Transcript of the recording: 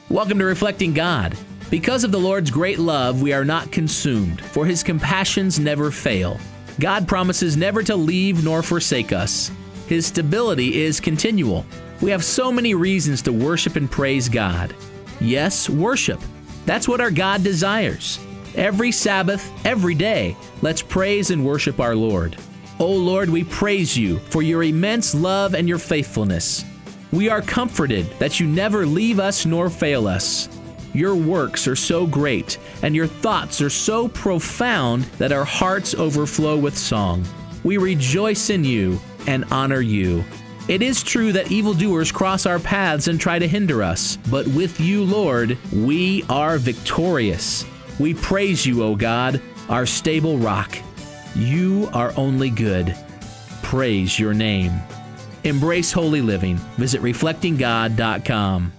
Welcome to Reflecting God. Because of the Lord's great love, we are not consumed, for His compassions never fail. God promises never to leave nor forsake us. His stability is continual. We have so many reasons to worship and praise God. Yes, worship. That's what our God desires. Every Sabbath, every day, let's praise and worship our Lord. O Lord, we praise you for your immense love and your faithfulness. We are comforted that you never leave us nor fail us. Your works are so great, and your thoughts are so profound that our hearts overflow with song. We rejoice in you and honor you. It is true that evildoers cross our paths and try to hinder us, but with you, Lord, we are victorious. We praise you, O God, our stable rock. You are only good. Praise your name. Embrace holy living. Visit reflectinggod.com.